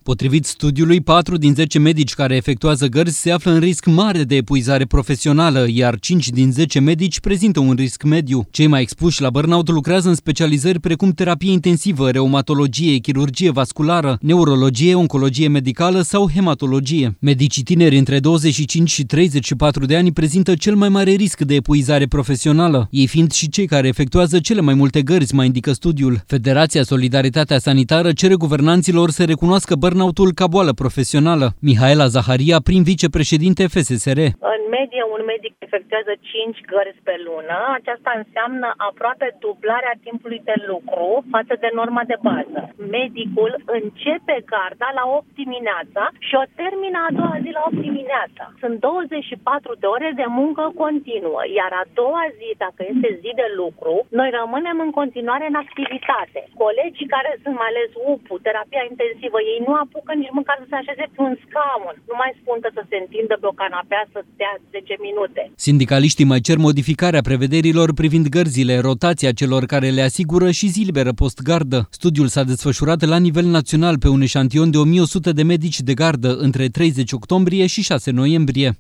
Potrivit studiului, 4 din 10 medici care efectuează gărzi se află în risc mare de epuizare profesională, iar 5 din 10 medici prezintă un risc mediu. Cei mai expuși la burnout lucrează în specializări precum terapie intensivă, reumatologie, chirurgie vasculară, neurologie, oncologie medicală sau hematologie. Medicii tineri între 25 și 34 de ani prezintă cel mai mare risc de epuizare profesională, ei fiind și cei care efectuează cele mai multe gărzi, mai indică studiul. Federația Solidaritatea Sanitară cere guvernanților să recunoască burnout-ul ca boală profesională. Mihaela Zaharia, prim vicepreședinte FSSR. În medie, un medic efectuează 5 gărzi pe lună. Aceasta înseamnă aproape dublarea timpului de lucru față de norma de bază. Medicul începe garda la 8 dimineața și o termină a doua zi la 8 dimineața. Sunt 24 de ore de muncă continuă, iar a doua zi, dacă este zi de lucru, noi rămânem în continuare în activitate. Colegii care sunt mai ales UPU, terapia intensivă, ei nu apucă nici măcar să se așeze pe un scaun. Nu mai spun să se întindă pe o canapea să stea 10 minute. Sindicaliștii mai cer modificarea prevederilor privind gărzile, rotația celor care le asigură și zi liberă post-gardă. Studiul s-a desfășurat la nivel național pe un eșantion de 1100 de medici de gardă între 30 octombrie și 6 noiembrie.